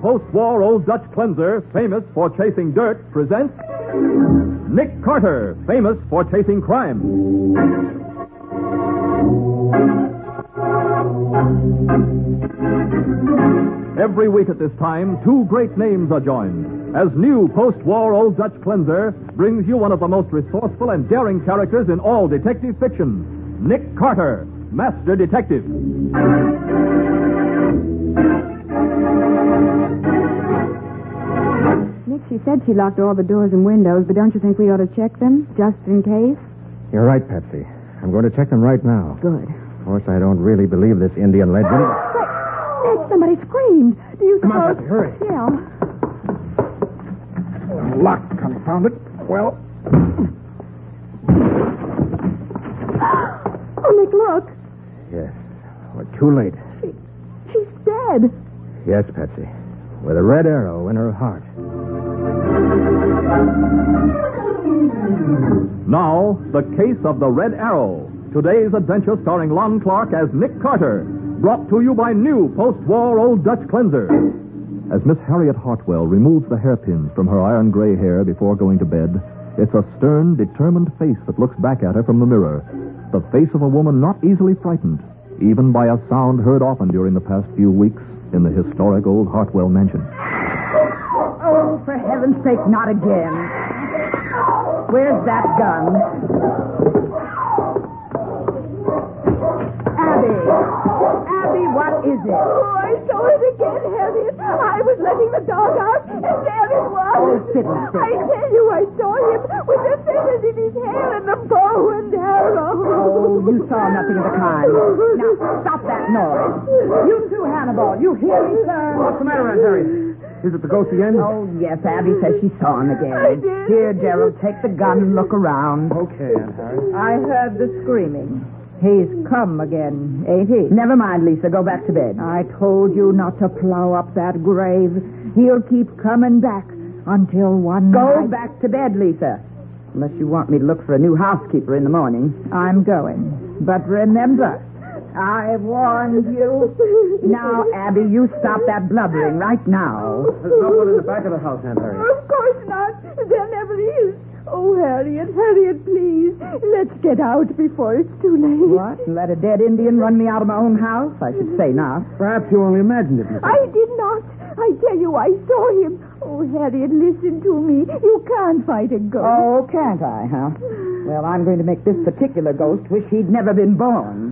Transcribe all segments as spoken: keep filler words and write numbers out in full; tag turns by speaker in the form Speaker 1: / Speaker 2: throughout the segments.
Speaker 1: post-war Old Dutch cleanser, famous for chasing dirt, presents Nick Carter, famous for chasing crime. Every week at this time, two great names are joined, as new post-war Old Dutch cleanser brings you one of the most resourceful and daring characters in all detective fiction, Nick Carter, Master Detective.
Speaker 2: Nick, she said she locked all the doors and windows, but don't you think we ought to check them, just in case?
Speaker 3: You're right, Patsy. I'm going to check them right now.
Speaker 2: Good.
Speaker 3: Of course, I don't really believe this Indian legend.
Speaker 2: Nick, somebody screamed. Do you
Speaker 3: Come
Speaker 2: suppose...
Speaker 3: on, Patsy, hurry.
Speaker 2: Yeah.
Speaker 3: Locked, confound it. Well...
Speaker 2: Oh, Nick, look.
Speaker 3: Yes. We're too late.
Speaker 2: She, she's dead.
Speaker 3: Yes, Patsy. With a red arrow in her heart.
Speaker 1: Now, the case of the Red Arrow. Today's adventure starring Lon Clark as Nick Carter. Brought to you by new post-war Old Dutch cleanser. As Miss Harriet Hartwell removes the hairpins from her iron gray hair before going to bed, it's a stern, determined face that looks back at her from the mirror. The face of a woman not easily frightened, even by a sound heard often during the past few weeks in the historic old Hartwell mansion.
Speaker 4: Oh, for heaven's sake, not again. Where's that gun? Abby! Abby, what is it?
Speaker 5: Oh, I saw it again, Harriet. I was letting the dog out, and there it was.
Speaker 4: Oh, fiddlestick.
Speaker 5: I tell you, I saw him with the feathers in his hair and the bow and arrow.
Speaker 4: Oh, you saw nothing of the kind. Now, stop that noise. You too, Hannibal. You hear me, sir?
Speaker 3: What's the matter, Aunt Harriet? Is it the ghost again?
Speaker 4: Oh, yes, Abby says she saw him again.
Speaker 5: I did.
Speaker 4: Here, Gerald, take the gun and look around.
Speaker 3: Okay, Aunt Harriet.
Speaker 4: I heard the screaming. He's come again, ain't he? Never mind, Lisa. Go back to bed. I told you not to plow up that grave. He'll keep coming back until one Go night... back to bed, Lisa. Unless you want me to look for a new housekeeper in the morning. I'm going. But remember, I've warned you. Now, Abby, you stop that blubbering right now.
Speaker 3: There's no one in the back of the house, Aunt Harriet.
Speaker 5: Of course not. There never is. Oh, Harriet, Harriet, please. Let's get out before it's too late.
Speaker 4: What? Let a dead Indian run me out of my own house? I should say not.
Speaker 3: Perhaps you only imagined it, Miss
Speaker 5: I did not. I tell you, I saw him. Oh, Harriet, listen to me. You can't fight a ghost.
Speaker 4: Oh, can't I, huh? Well, I'm going to make this particular ghost wish he'd never been born.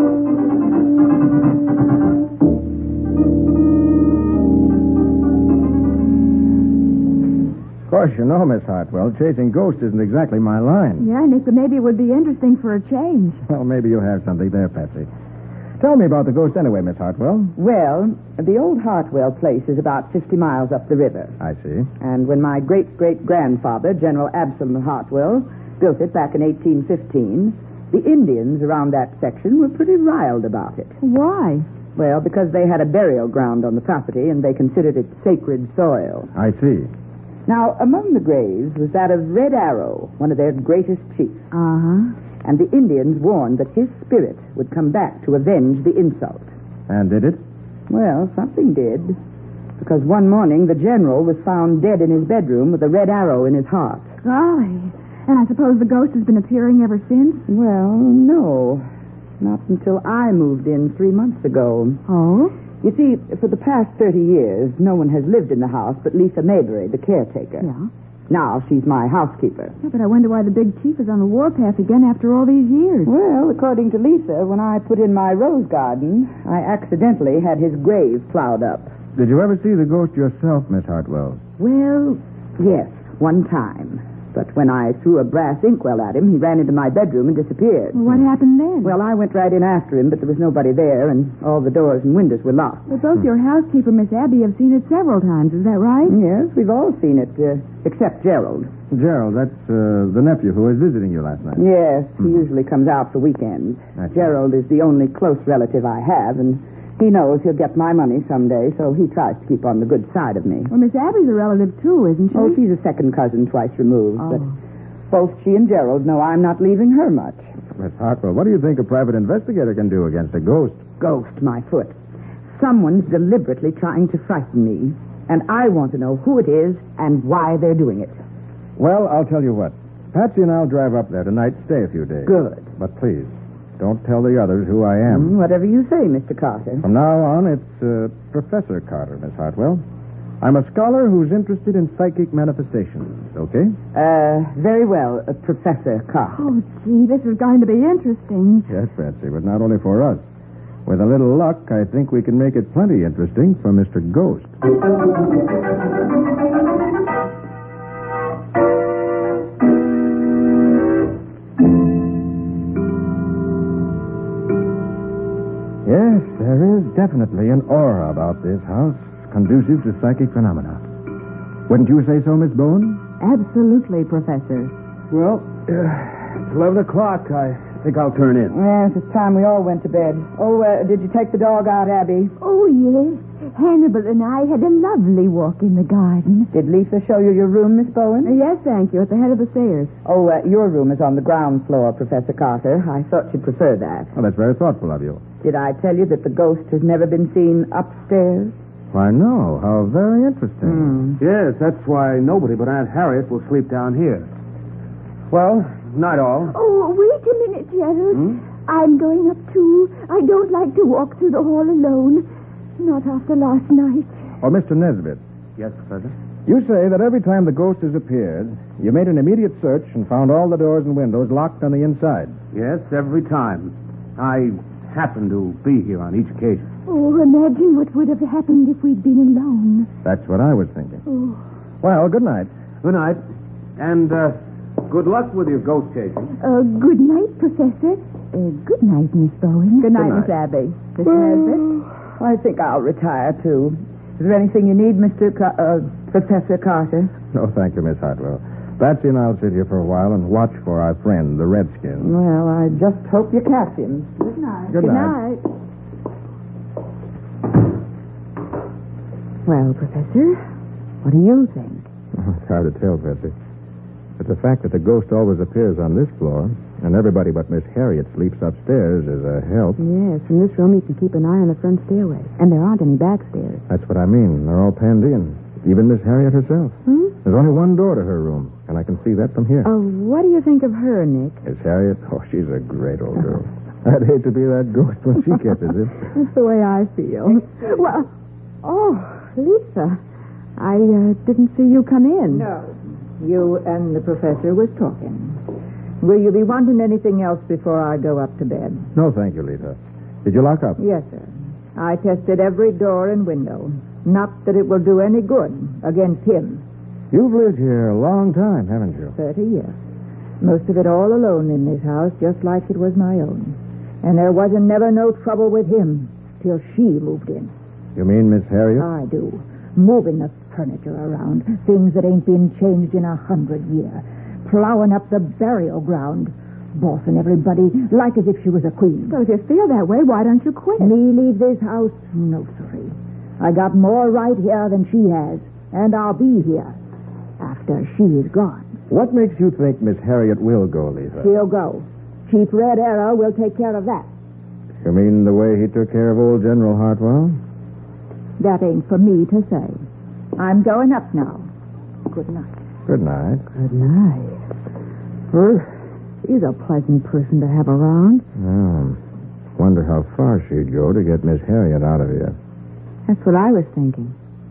Speaker 3: Of course, you know, Miss Hartwell, chasing ghosts isn't exactly my line.
Speaker 2: Yeah, Nick, but maybe it would be interesting for a change.
Speaker 3: Well, maybe you have something there, Patsy. Tell me about the ghost anyway, Miss Hartwell.
Speaker 4: Well, the old Hartwell place is about fifty miles up the river.
Speaker 3: I see.
Speaker 4: And when my great-great-grandfather, General Absalom Hartwell, built it back in eighteen fifteen, the Indians around that section were pretty riled about it.
Speaker 2: Why?
Speaker 4: Well, because they had a burial ground on the property and they considered it sacred soil.
Speaker 3: I see.
Speaker 4: Now, among the graves was that of Red Arrow, one of their greatest chiefs.
Speaker 2: Uh-huh.
Speaker 4: And the Indians warned that his spirit would come back to avenge the insult.
Speaker 3: And did it?
Speaker 4: Well, something did. Because one morning the general was found dead in his bedroom with a red arrow in his heart.
Speaker 2: Golly. And I suppose the ghost has been appearing ever since?
Speaker 4: Well, no. Not until I moved in three months ago.
Speaker 2: Oh?
Speaker 4: You see, for the past thirty years, no one has lived in the house but Lisa Maybury, the caretaker.
Speaker 2: Yeah.
Speaker 4: Now she's my housekeeper.
Speaker 2: Yeah, but I wonder why the big chief is on the warpath again after all these years.
Speaker 4: Well, according to Lisa, when I put in my rose garden, I accidentally had his grave plowed up.
Speaker 3: Did you ever see the ghost yourself, Miss Hartwell?
Speaker 4: Well, yes, one time. But when I threw a brass inkwell at him, he ran into my bedroom and disappeared.
Speaker 2: Well, what happened then?
Speaker 4: Well, I went right in after him, but there was nobody there, and all the doors and windows were locked.
Speaker 2: But both your housekeeper, Miss Abby, have seen it several times. Is that right?
Speaker 4: Yes, we've all seen it, uh, except Gerald.
Speaker 3: Gerald, that's uh, the nephew who was visiting you last night.
Speaker 4: Yes, he usually comes out for weekends.
Speaker 3: That's
Speaker 4: Gerald is the only close relative I have, and he knows he'll get my money someday, so he tries to keep on the good side of me.
Speaker 2: Well, Miss Abby's a relative, too, isn't she?
Speaker 4: Oh, she's a second cousin twice removed,
Speaker 2: Oh.
Speaker 4: but both she and Gerald know I'm not leaving her much.
Speaker 3: Miss Hartwell, what do you think a private investigator can do against a ghost?
Speaker 4: Ghost, my foot. Someone's deliberately trying to frighten me. And I want to know who it is and why they're doing it.
Speaker 3: Well, I'll tell you what. Patsy and I'll drive up there tonight, stay a few days.
Speaker 4: Good.
Speaker 3: But please, don't tell the others who I am.
Speaker 4: Mm, whatever you say, Mister Carter.
Speaker 3: From now on, it's uh, Professor Carter, Miss Hartwell. I'm a scholar who's interested in psychic manifestations, okay?
Speaker 4: Uh, very well, uh, Professor Carter.
Speaker 2: Oh, gee, this is going to be interesting.
Speaker 3: Yes, Patsy, but not only for us. With a little luck, I think we can make it plenty interesting for Mister Ghost. Yes, there is definitely an aura about this house, conducive to psychic phenomena. Wouldn't you say so, Miss Bowen?
Speaker 2: Absolutely, Professor.
Speaker 6: Well, uh, it's eleven o'clock. I think I'll turn in.
Speaker 4: Yes, it's time we all went to bed. Oh, uh, did you take the dog out, Abby?
Speaker 5: Oh, yes. Hannibal and I had a lovely walk in the garden.
Speaker 4: Did Lisa show you your room, Miss Bowen?
Speaker 2: Uh, yes, thank you, at the head of the stairs.
Speaker 4: Oh, uh, your room is on the ground floor, Professor Carter. I thought you'd prefer that.
Speaker 3: Well, that's very thoughtful of you.
Speaker 4: Did I tell you that the ghost has never been seen upstairs?
Speaker 3: Why, no. How very interesting.
Speaker 4: Hmm.
Speaker 6: Yes, that's why nobody but Aunt Harriet will sleep down here. Well, night all.
Speaker 5: Oh, wait a minute, Gerald.
Speaker 6: Hmm?
Speaker 5: I'm going up, too. I don't like to walk through the hall alone. Not after last night.
Speaker 3: Oh, Mister Nesbitt,
Speaker 6: Yes, Professor?
Speaker 3: you say that every time the ghost has appeared, you made an immediate search and found all the doors and windows locked on the inside.
Speaker 6: Yes, every time. I happen to be here on each occasion.
Speaker 5: Oh, imagine what would have happened if we'd been alone.
Speaker 3: That's what I was thinking.
Speaker 5: Oh,
Speaker 3: Well, good night.
Speaker 6: Good night. And uh, good luck with your ghost chasing.
Speaker 5: uh, good night, Professor. Uh, good night, Miss Bowen.
Speaker 4: Good night,
Speaker 6: Good
Speaker 4: Miss Abby. Mister Nesbitt? I think I'll retire, too. Is there anything you need, Mister Car- uh, Professor Carter?
Speaker 3: No, thank you, Miss Hartwell. Patsy and I'll sit here for a while and watch for our friend, the Redskin.
Speaker 4: Well, I just hope you catch him.
Speaker 2: Good night.
Speaker 3: Good night.
Speaker 2: Well, Professor, what do you think?
Speaker 3: Oh, it's hard to tell, Patsy. But the fact that the ghost always appears on this floor and everybody but Miss Harriet sleeps upstairs is a help.
Speaker 2: Yes, from this room you can keep an eye on the front stairway. And there aren't any back stairs.
Speaker 3: That's what I mean. They're all panned in. Even Miss Harriet herself.
Speaker 2: Hmm?
Speaker 3: There's only one door to her room, and I can see that from here.
Speaker 2: Oh, what do you think of her, Nick?
Speaker 3: Miss Harriet? Oh, she's a great old girl. I'd hate to be that ghost when she catches it.
Speaker 2: That's the way I feel. Well, oh, Lisa, I uh, didn't see you come in.
Speaker 4: No. You and the professor was talking. Will you be wanting anything else before I go up to bed?
Speaker 3: No, thank you, Lisa. Did you lock up?
Speaker 4: Yes, sir. I tested every door and window. Not that it will do any good against him.
Speaker 3: You've lived here a long time, haven't you?
Speaker 4: Thirty years. Most of it all alone in this house, just like it was my own. And there wasn't never no trouble with him till she moved in.
Speaker 3: You mean Miss Harriet?
Speaker 4: I do. Moving the furniture around. Things that ain't been changed in a hundred years. Plowing up the burial ground. Bossing everybody like as if she was a queen.
Speaker 2: So if you feel that way, why don't you quit?
Speaker 4: Me leave this house? No, sirree. I got more right here than she has. And I'll be here after she is gone.
Speaker 3: What makes you think Miss Harriet will go, Lisa?
Speaker 4: She'll go. Chief Red Arrow will take care of that.
Speaker 3: You mean the way he took care of old General Hartwell?
Speaker 4: That ain't for me to say. I'm going up now. Good night.
Speaker 3: Good night.
Speaker 2: Good night. Well, she's a pleasant person to have around.
Speaker 3: Oh. Wonder how far she'd go to get Miss Harriet out of here.
Speaker 2: That's what I was thinking.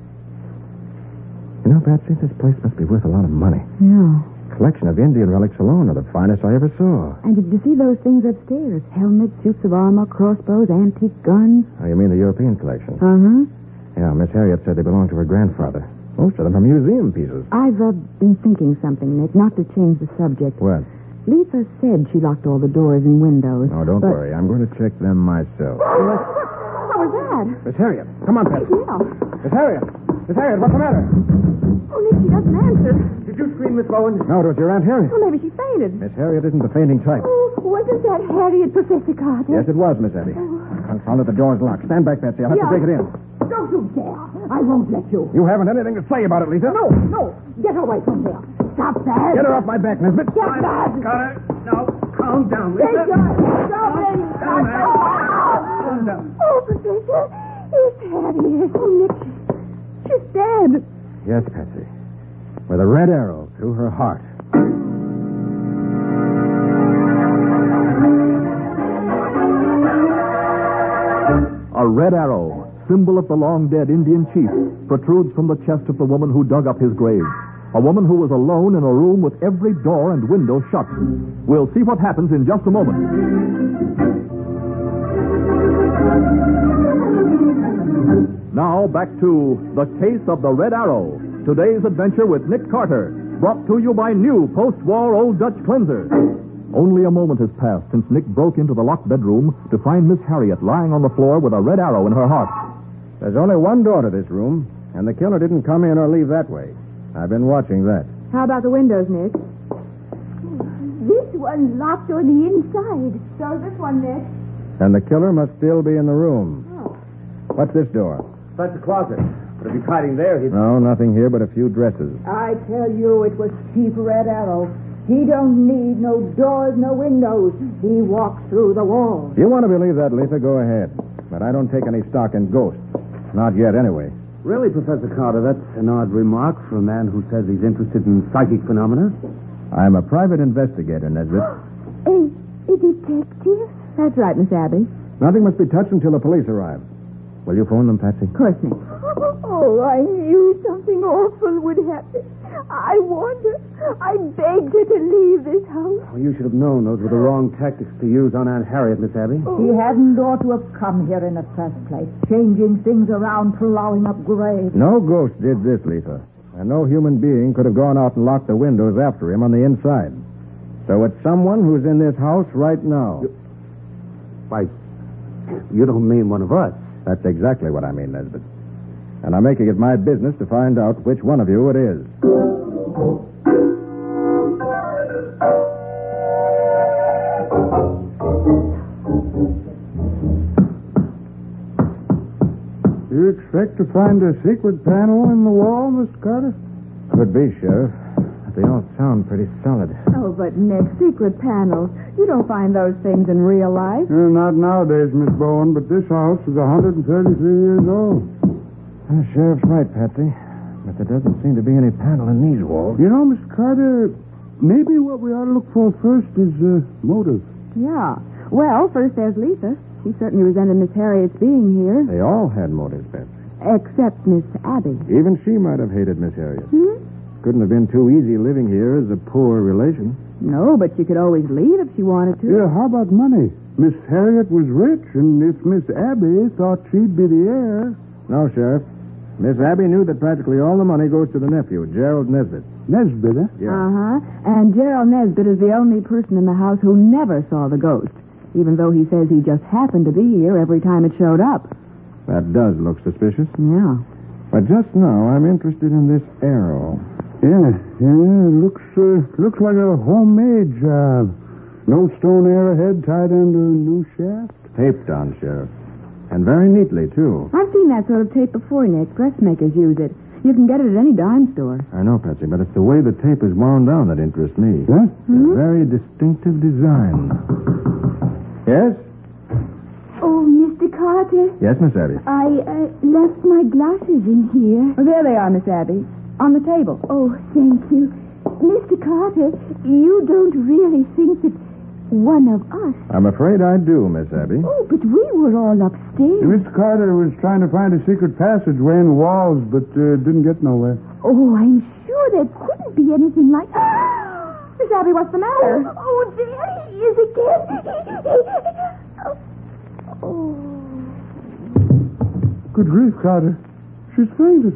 Speaker 3: You know, Patsy, this place must be worth a lot of money.
Speaker 2: Yeah.
Speaker 3: Collection of Indian relics alone are the finest I ever saw.
Speaker 2: And did you see those things upstairs? Helmets, suits of armor, crossbows, antique guns.
Speaker 3: Oh, you mean the European collection?
Speaker 2: Uh-huh.
Speaker 3: Yeah, Miss Harriet said they belonged to her grandfather. Most of them are museum pieces.
Speaker 2: I've uh, been thinking something, Nick, not to change the subject.
Speaker 3: What?
Speaker 2: Lisa said she locked all the doors and windows.
Speaker 3: Oh, don't
Speaker 2: but...
Speaker 3: worry. I'm going to check them myself.
Speaker 2: What was that?
Speaker 3: Miss Harriet, come on, Patsy.
Speaker 2: Yeah.
Speaker 3: Miss Harriet. Miss Harriet, what's the matter?
Speaker 2: Oh, Nick, she doesn't answer.
Speaker 6: Did you scream, Miss Bowen?
Speaker 3: No, it was your Aunt Harriet.
Speaker 2: Well, maybe she fainted.
Speaker 3: Miss Harriet isn't the fainting type.
Speaker 5: Oh, wasn't that Harriet, Professor Carter?
Speaker 3: Yes, it was, Miss Abby. Confound it, the door's locked. Stand back, Patsy. I'll have to
Speaker 5: Yeah.
Speaker 3: break it in.
Speaker 5: Don't you dare. I won't let you.
Speaker 3: You haven't anything to say about it, Lisa.
Speaker 5: No, no. Get away from there. Stop that.
Speaker 3: Get her off my back, Nesbitt.
Speaker 5: Get that.
Speaker 6: Carter, now, calm down,
Speaker 5: Take
Speaker 6: Lisa.
Speaker 5: your hands off me.
Speaker 6: Down, man. Calm down.
Speaker 5: Oh, Professor, it's Harriet. Oh, Nick, she
Speaker 2: a stab.
Speaker 3: Yes, Patsy. With a red arrow through her heart.
Speaker 1: A red arrow, symbol of the long-dead Indian chief, protrudes from the chest of the woman who dug up his grave. A woman who was alone in a room with every door and window shut. We'll see what happens in just a moment. Now back to The Case of the Red Arrow. Today's adventure with Nick Carter, brought to you by new post-war Old Dutch cleanser. Only a moment has passed since Nick broke into the locked bedroom to find Miss Harriet lying on the floor with a red arrow in her heart.
Speaker 3: There's only one door to this room, and the killer didn't come in or leave that way. I've been watching that.
Speaker 2: How about the windows, Nick?
Speaker 5: This one's locked on the inside.
Speaker 2: So this one, Nick.
Speaker 3: And the killer must still be in the room.
Speaker 2: Oh.
Speaker 3: What's this door?
Speaker 6: That's the closet. But if he's hiding there, he'd...
Speaker 3: No, nothing here but a few dresses.
Speaker 4: I tell you, it was Chief Red Arrow. He don't need no doors, no windows. He walks through the walls.
Speaker 3: You want to believe that, Letha? Go ahead. But I don't take any stock in ghosts. Not yet, anyway.
Speaker 6: Really, Professor Carter, that's an odd remark for a man who says he's interested in psychic phenomena.
Speaker 3: I'm a private investigator, Nesbit.
Speaker 5: A, a detective?
Speaker 2: That's right, Miss Abby.
Speaker 3: Nothing must be touched until the police arrive. Will you phone them, Patsy?
Speaker 2: Of course, Nick.
Speaker 5: Oh, I knew something awful would happen. I warned her. I begged her to leave this house.
Speaker 6: Well, you should have known those were the wrong tactics to use on Aunt Harriet, Miss Abby.
Speaker 4: He hadn't ought to have come here in the first place, changing things around, plowing up graves.
Speaker 3: No ghost did this, Letha. And no human being could have gone out and locked the windows after him on the inside. So it's someone who's in this house right now.
Speaker 6: Why, you don't mean one of us.
Speaker 3: That's exactly what I mean, Nesbit. And I'm making it my business to find out which one of you it is.
Speaker 7: You expect to find a secret panel in the wall, Mister Carter?
Speaker 3: Could be, Sheriff. But they all sound pretty solid.
Speaker 2: Oh, but Nick, secret panels. You don't find those things in real life.
Speaker 7: Uh, not nowadays, Miss Bowen, but this house is one hundred thirty-three years old.
Speaker 3: The sheriff's right, Patsy. But there doesn't seem to be any panel in these walls.
Speaker 7: You know, Mister Carter, maybe what we ought to look for first is uh, motive.
Speaker 2: Yeah. Well, first there's Lisa. She certainly resented Miss Harriet's being here.
Speaker 3: They all had motives, Patsy.
Speaker 2: Except Miss Abby.
Speaker 3: Even she might have hated Miss Harriet.
Speaker 2: Hmm?
Speaker 3: Couldn't have been too easy living here as a poor relation.
Speaker 2: No, but she could always leave if she wanted to.
Speaker 7: Yeah, how about money? Miss Harriet was rich, and if Miss Abby thought she'd be the heir...
Speaker 3: No, Sheriff. Miss Abby knew that practically all the money goes to the nephew, Gerald Nesbit.
Speaker 7: Nesbit, eh?
Speaker 3: Yeah.
Speaker 2: Uh-huh. And Gerald Nesbit is the only person in the house who never saw the ghost, even though he says he just happened to be here every time it showed up.
Speaker 3: That does look suspicious.
Speaker 2: Yeah.
Speaker 3: But just now, I'm interested in this arrow.
Speaker 7: Yeah, yeah, looks uh, looks like a homemade job. No stone arrowhead tied under a new shaft.
Speaker 3: Taped on, Sheriff. And very neatly, too.
Speaker 2: I've seen that sort of tape before, Nick. Dressmakers use it. You can get it at any dime store.
Speaker 3: I know, Patsy, but it's the way the tape is wound down that interests me.
Speaker 7: Huh?
Speaker 3: A very distinctive design. Yes?
Speaker 5: Oh, Mister Carter,
Speaker 3: Yes, Miss Abby.
Speaker 5: I uh, left my glasses in here.
Speaker 2: Oh, there they are, Miss Abby. On the table.
Speaker 5: Oh, thank you. Mister Carter, you don't really think that one of us...
Speaker 3: I'm afraid I do, Miss Abby.
Speaker 5: Oh, but we were all upstairs.
Speaker 7: Mister Carter was trying to find a secret passageway in the walls, but uh, didn't get nowhere.
Speaker 5: Oh, I'm sure there couldn't be anything like...
Speaker 2: Miss Abby, what's the matter?
Speaker 5: Oh, oh there he is again. Oh. Oh.
Speaker 7: Good grief, Carter. She's fainted.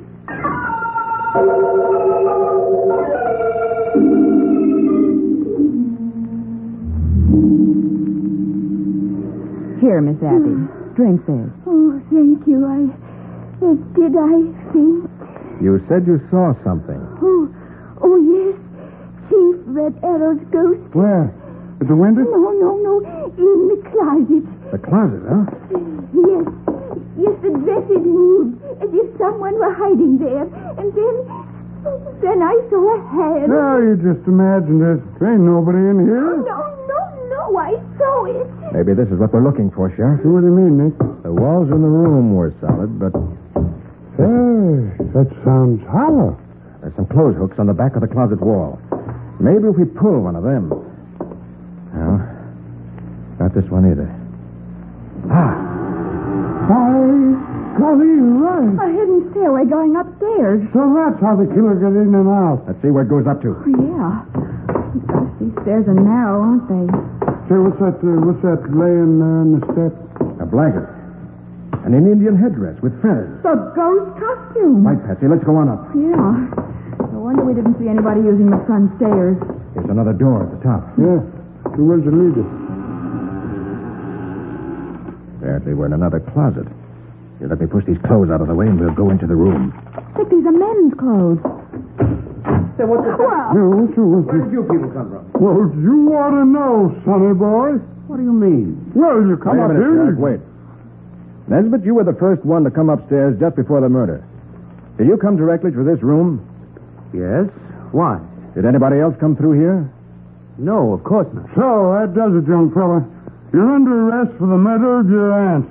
Speaker 2: Here, Miss Abby. Drink this.
Speaker 5: Oh, thank you. I... Uh, did I faint?
Speaker 3: You said you saw something.
Speaker 5: Oh, oh, yes. Chief Red Arrow's ghost.
Speaker 7: Where? At the window?
Speaker 5: No, no, no. In the closet.
Speaker 3: The closet, huh?
Speaker 5: Yes. Yes, the dress is moved, as if someone were hiding there. And then... Then I saw a hand.
Speaker 7: No, you just imagined it. There ain't nobody in here.
Speaker 5: Oh, no, no, no. I saw it.
Speaker 3: Maybe this is what we're looking for, Sheriff.
Speaker 7: What do you mean, Nick?
Speaker 3: The walls in the room were solid, but
Speaker 7: Hey, that sounds hollow.
Speaker 3: There's some clothes hooks on the back of the closet wall. Maybe if we pull one of them. No, not this one either. Ah,
Speaker 7: By golly, right.
Speaker 2: A hidden stairway going upstairs.
Speaker 7: So that's how the killer got in and out.
Speaker 3: let's see where it goes up to.
Speaker 2: Oh, yeah. Gosh, these stairs are narrow, aren't they?
Speaker 7: Say, what's that, uh, what's that laying uh, on the step?
Speaker 3: A blanket. And an Indian headdress with feathers.
Speaker 2: The ghost costume.
Speaker 3: Right, Patsy, let's go on up.
Speaker 2: Yeah. No wonder we didn't see anybody using the front stairs.
Speaker 3: There's another door at the top.
Speaker 7: Yeah. So where's it lead us?
Speaker 3: Apparently we're in another closet. Here, let me push these clothes out of the way and we'll go into the room.
Speaker 2: Look, these are men's clothes.
Speaker 6: Say, what's this?
Speaker 2: Well,
Speaker 7: Yeah, what's it, what's
Speaker 6: Where
Speaker 7: it?
Speaker 6: did you people come from?
Speaker 7: Well, you ought to know, sonny boy.
Speaker 6: What do you mean?
Speaker 7: Well, you come
Speaker 3: Wait a
Speaker 7: up
Speaker 3: minute,
Speaker 7: here.
Speaker 3: Sheriff, wait. Nesbitt, you were the first one to come upstairs just before the murder. Did you come directly to this room?
Speaker 6: Yes. Why?
Speaker 3: Did anybody else come through here?
Speaker 6: No, of course not.
Speaker 7: So, that does it, young fella. You're under arrest for the murder of your aunt.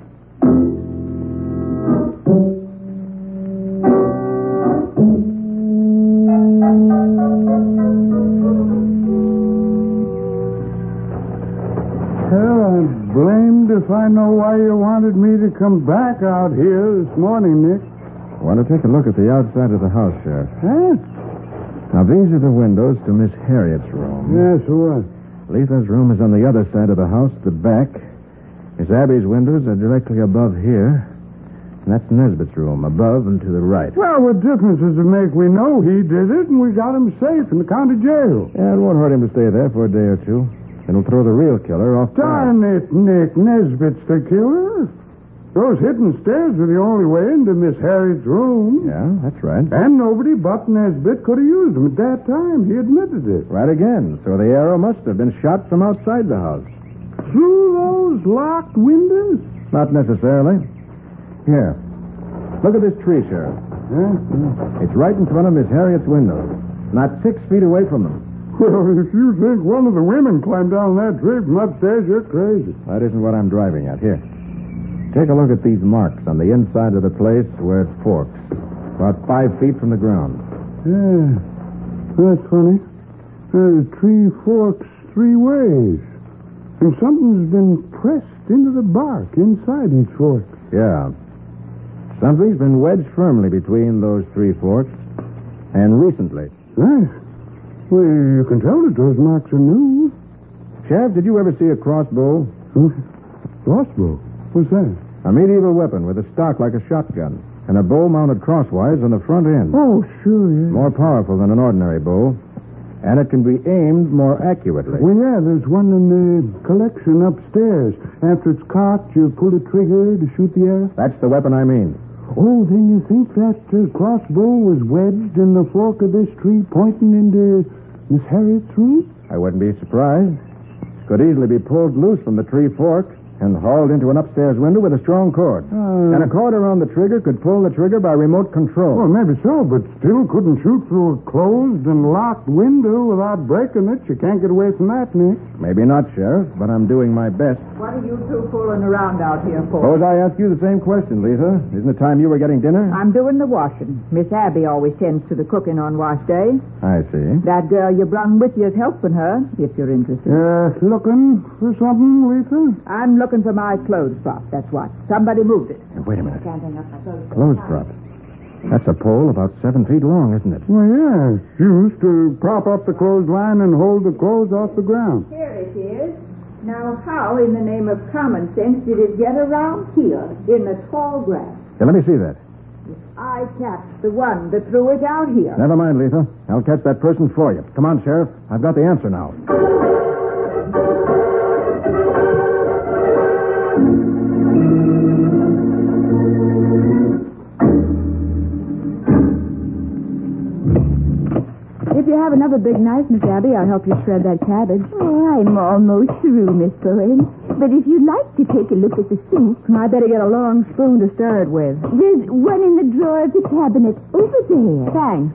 Speaker 7: Well, I'm blamed if I know why you wanted me to come back out here this morning, Nick.
Speaker 3: I want to take a look at the outside of the house, Sheriff.
Speaker 7: Huh?
Speaker 3: Now, these are the windows to Miss Harriet's room.
Speaker 7: Yes, what?
Speaker 3: Letha's room is on the other side of the house, the back. Miss Abby's windows are directly above here. And that's Nesbitt's room, above and to the right.
Speaker 7: Well, what difference does it make? We know he did it, and we got him safe in the county jail.
Speaker 3: Yeah, it won't hurt him to stay there for a day or two. It'll throw the real killer off guard.
Speaker 7: Darn it, Nick. Nesbitt's the killer. Those hidden stairs were the only way into Miss Harriet's room.
Speaker 3: Yeah, that's right.
Speaker 7: And nobody but Nesbitt could have used them at that time. He admitted it.
Speaker 3: Right again. So the arrow must have been shot from outside the house.
Speaker 7: Through those locked windows?
Speaker 3: Not necessarily. Here. Look at this tree, Sheriff.
Speaker 7: Yeah.
Speaker 3: It's right in front of Miss Harriet's window. Not six feet away from them.
Speaker 7: Well, if you think one of the women climbed down that tree from upstairs, you're crazy.
Speaker 3: That isn't what I'm driving at. Here. Take a look at these marks on the inside of the place where it forks. About five feet from the ground.
Speaker 7: Yeah. That's funny. Uh, the tree forks three ways. And something's been pressed into the bark inside each fork.
Speaker 3: Yeah. Something's been wedged firmly between those three forks. And recently.
Speaker 7: Right. Well, you can tell that those marks are new.
Speaker 3: Sheriff, did you ever see a crossbow?
Speaker 7: Huh? Crossbow? What's that?
Speaker 3: A medieval weapon with a stock like a shotgun. And a bow mounted crosswise on the front end.
Speaker 7: Oh, sure, yeah.
Speaker 3: More powerful than an ordinary bow. And it can be aimed more accurately.
Speaker 7: Well, yeah, there's one in the collection upstairs. After it's cocked, you pull the trigger to shoot the arrow.
Speaker 3: That's the weapon I mean.
Speaker 7: Oh, then you think that uh, crossbow was wedged in the fork of this tree pointing into Miss Harriet's room?
Speaker 3: I wouldn't be surprised. It could easily be pulled loose from the tree fork and hauled into an upstairs window with a strong cord.
Speaker 7: Uh,
Speaker 3: and a cord around the trigger could pull the trigger by remote control.
Speaker 7: Well, maybe so, but still couldn't shoot through a closed and locked window without breaking it. You can't get away from that, Nick.
Speaker 3: Maybe not, Sheriff, but I'm doing my best.
Speaker 4: What are you two fooling around out here for?
Speaker 3: Suppose I ask you the same question, Lisa. Isn't it time you were getting dinner?
Speaker 4: I'm doing the washing. Miss Abby always tends to the cooking on wash day.
Speaker 3: I see.
Speaker 4: That girl you brung with you is helping her, if you're interested.
Speaker 7: Uh, looking for something, Lisa?
Speaker 4: I'm looking for my clothes prop, that's what. Somebody moved it.
Speaker 3: Hey, wait a minute.
Speaker 4: Can't hang up my clothes.
Speaker 3: Clothes prop. That's a pole about seven feet long, isn't it?
Speaker 7: Well, yeah. It's used to prop up the clothesline and hold the clothes off the ground.
Speaker 5: Here it is. Now, how in the name of common sense did it get around here in the tall grass?
Speaker 3: Here, let me see that.
Speaker 5: I catch the one that threw it out here.
Speaker 3: Never mind, Lisa. I'll catch that person for you. Come on, Sheriff. I've got the answer now.
Speaker 2: If you have another big knife, Miss Abby, I'll help you shred that cabbage.
Speaker 5: Oh, I'm almost through, Miss Bowen. But if you'd like to take a look at the soup,
Speaker 2: I better get a long spoon to stir it with.
Speaker 5: there's one in the drawer of the cabinet over there.
Speaker 2: Thanks.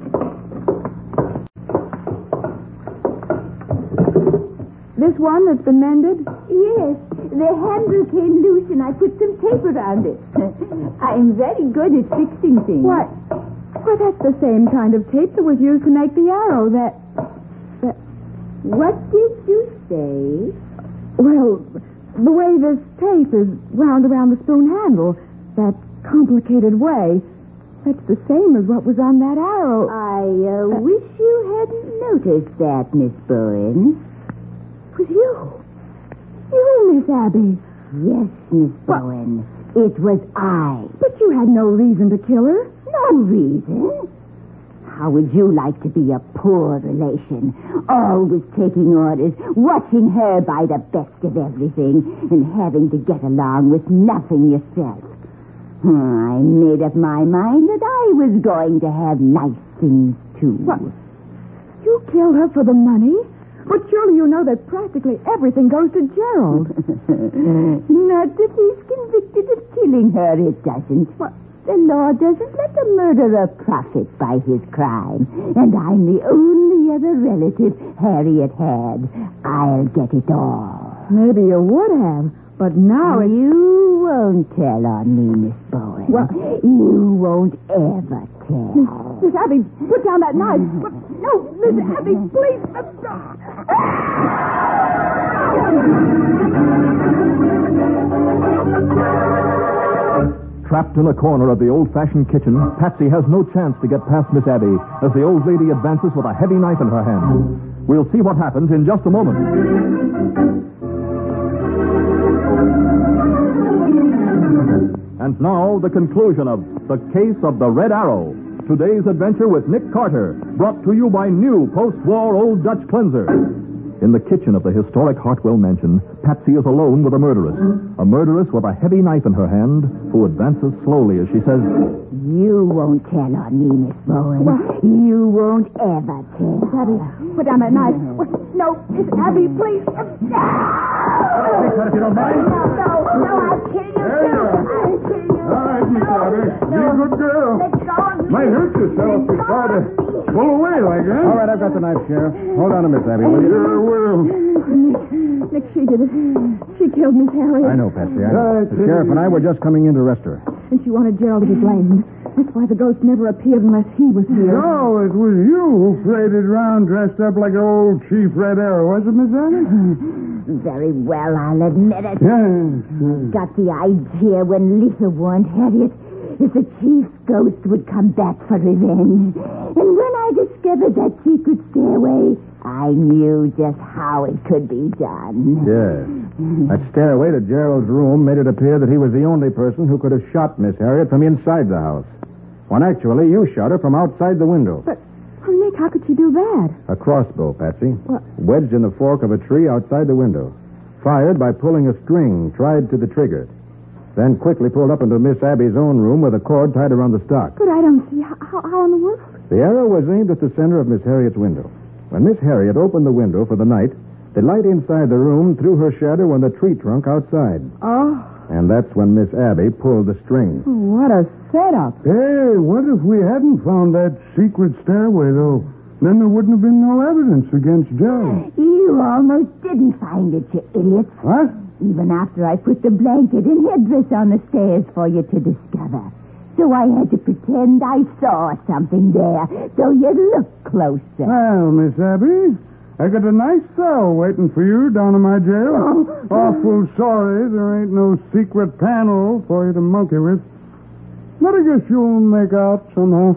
Speaker 2: This one that's been mended?
Speaker 5: Yes, the handle came loose and I put some tape around it. I'm very good at fixing things.
Speaker 2: What? Why, that's the same kind of tape that was used to make the arrow. That, that...
Speaker 5: What did you say?
Speaker 2: Well, the way this tape is wound around the spoon handle, that complicated way, that's the same as what was on that arrow.
Speaker 5: I uh, uh, wish you hadn't noticed that, Miss Bowen.
Speaker 2: It was you. You, Miss Abby.
Speaker 5: Yes, Miss Bowen. It was I.
Speaker 2: But you had no reason to kill her.
Speaker 5: No reason. How would you like to be a poor relation, always taking orders, watching her buy the best of everything, and having to get along with nothing yourself? I made up my mind that I was going to have nice things, too.
Speaker 2: What? You killed her for the money? But surely you know that practically everything goes to Gerald.
Speaker 5: Not if he's convicted of killing her, it doesn't. What? The law doesn't let the murderer profit by his crime. And I'm the only other relative Harriet had. I'll get it all.
Speaker 2: Maybe you would have, but now it's...
Speaker 5: You won't tell on me, Miss Bowen.
Speaker 2: What?
Speaker 5: You won't ever tell.
Speaker 2: Miss Abby, put down that knife. No, Miss Abby, please.
Speaker 1: Trapped in a corner of the old-fashioned kitchen, Patsy has no chance to get past Miss Abby as the old lady advances with a heavy knife in her hand. We'll see what happens in just a moment. And now, the conclusion of The Case of the Red Arrow. Today's adventure with Nick Carter, brought to you by new post-war Old Dutch cleanser. In the kitchen of the historic Hartwell mansion, Patsy is alone with a murderess. A murderess with a heavy knife in her hand, who advances slowly as she says,
Speaker 5: You won't tell on me, Miss Bowen.
Speaker 2: What?
Speaker 5: You won't ever tell.
Speaker 2: Miss Abby, put down that knife. No, Miss Abby, please.
Speaker 3: Take that if you don't mind.
Speaker 5: No, no, no, I'll kill you,
Speaker 7: There you
Speaker 5: too.
Speaker 7: are.
Speaker 5: I'll kill you.
Speaker 7: All right, Miss Abby. Be a good girl.
Speaker 5: Let go of me.
Speaker 7: Might hurt yourself if you try to pull away like that.
Speaker 3: All right, I've got the knife, Sheriff. Hold on to Miss Abby, will you?
Speaker 7: Sure will.
Speaker 2: Nick, she did it. She killed Miss Harriet.
Speaker 3: I know, Patsy. I know.
Speaker 7: Right,
Speaker 3: The sheriff and I were just coming in to arrest her.
Speaker 2: And she wanted Gerald to be blamed. That's why the ghost never appeared unless he was here.
Speaker 7: So it was you who paraded around dressed up like an old Chief Red Arrow, was it, Miss Abby?
Speaker 5: Very well, I'll admit it.
Speaker 7: Yes.
Speaker 5: Got the idea when Lisa warned Harriet if the chief's ghost would come back for revenge. And when I discovered that secret stairway, I knew just how it could be done.
Speaker 3: Yes. That stairway to Gerald's room made it appear that he was the only person who could have shot Miss Harriet from inside the house. When actually you shot her from outside the window.
Speaker 2: But, oh, Nick, how could she do that?
Speaker 3: A crossbow, Patsy.
Speaker 2: What?
Speaker 3: Wedged in the fork of a tree outside the window. Fired by pulling a string tied to the trigger. Then quickly pulled up into Miss Abby's own room with a cord tied around the stock.
Speaker 2: But I don't see how, how, how in the world.
Speaker 3: The arrow was aimed at the center of Miss Harriet's window. When Miss Harriet opened the window for the night, the light inside the room threw her shadow on the tree trunk outside.
Speaker 2: Oh,
Speaker 3: And that's when Miss Abby pulled the string.
Speaker 2: what a setup.
Speaker 7: Hey, what if we hadn't found that secret stairway, though? Then there wouldn't have been no evidence against Gerald.
Speaker 5: You almost didn't find it, you idiot.
Speaker 7: What?
Speaker 5: Even after I put the blanket and headdress on the stairs for you to discover. So I had to pretend I saw something there, so you'd look closer.
Speaker 7: Well, Miss Abby, I got a nice cell waiting for you down in my jail.
Speaker 5: Oh.
Speaker 7: Awful sorry there ain't no secret panel for you to monkey with. But I guess you'll make out somehow.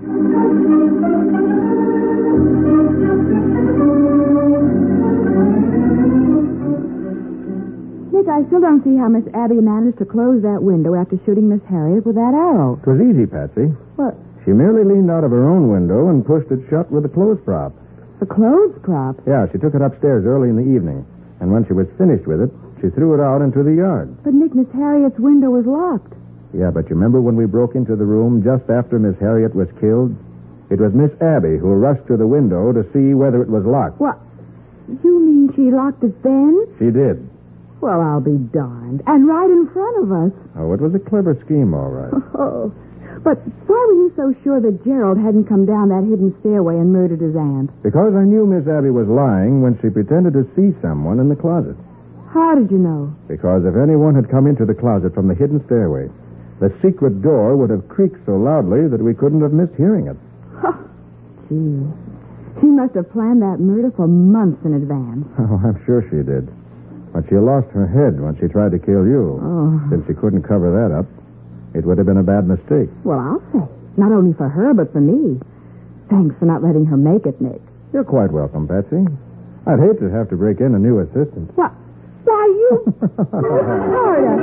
Speaker 2: Nick, I still don't see how Miss Abby managed to close that window after shooting Miss Harriet with that arrow.
Speaker 3: It was easy, Patsy.
Speaker 2: What?
Speaker 3: She merely leaned out of her own window and pushed it shut with a clothes prop.
Speaker 2: The clothes prop?
Speaker 3: Yeah, she took it upstairs early in the evening. And when she was finished with it, she threw it out into the yard.
Speaker 2: But, Nick, Miss Harriet's window was locked.
Speaker 3: Yeah, but you remember when we broke into the room just after Miss Harriet was killed? It was Miss Abby who rushed to the window to see whether it was locked.
Speaker 2: What? You mean she locked it then?
Speaker 3: She did.
Speaker 2: Well, I'll be darned. And right in front of us.
Speaker 3: Oh, it was a clever scheme, all right.
Speaker 2: Oh. But why were you so sure that Gerald hadn't come down that hidden stairway and murdered his aunt?
Speaker 3: Because I knew Miss Abby was lying when she pretended to see someone in the closet.
Speaker 2: How did you know?
Speaker 3: Because if anyone had come into the closet from the hidden stairway, The secret door would have creaked so loudly that we couldn't have missed hearing it.
Speaker 2: Gee. She must have planned that murder for months in advance.
Speaker 3: Oh, I'm sure she did. But she lost her head when she tried to kill you.
Speaker 2: Oh.
Speaker 3: Since she couldn't cover that up, it would have been a bad mistake.
Speaker 2: Well, I'll say. Not only for her, but for me. Thanks for not letting her make it, Nick.
Speaker 3: You're quite welcome, Patsy. I'd hate to have to break in a new assistant.
Speaker 2: What? Why, you... Florida.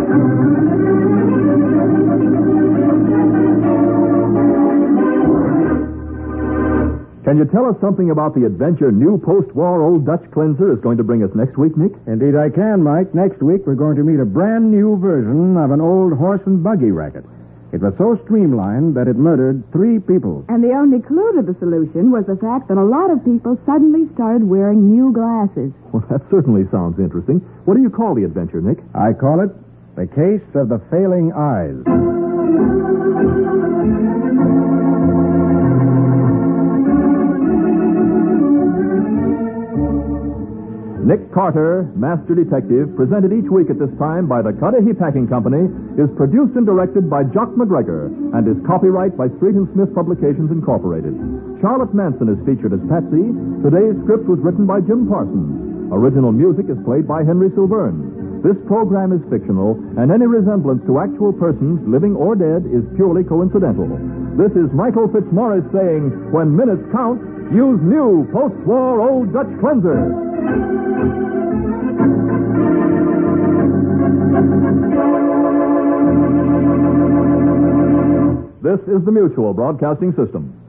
Speaker 1: Can you tell us something about the adventure new post-war Old Dutch cleanser is going to bring us next week, Nick?
Speaker 3: Indeed I can, Mike. Next week we're going to meet a brand new version of an old horse and buggy racket. It was so streamlined that it murdered three people.
Speaker 2: And the only clue to the solution was the fact that a lot of people suddenly started wearing new glasses.
Speaker 1: Well, that certainly sounds interesting. What do you call the adventure, Nick?
Speaker 3: I call it The Case of the Failing Eyes.
Speaker 1: Nick Carter, Master Detective, presented each week at this time by the Cudahy Packing Company, is produced and directed by Jock McGregor and is copyright by Street and Smith Publications, Incorporated. Charlotte Manson is featured as Patsy. Today's script was written by Jim Parsons. Original music is played by Henry Silverne. This program is fictional, and any resemblance to actual persons, living or dead, is purely coincidental. This is Michael Fitzmaurice saying, when minutes count, use new post-war Old Dutch cleanser. This is the Mutual Broadcasting System.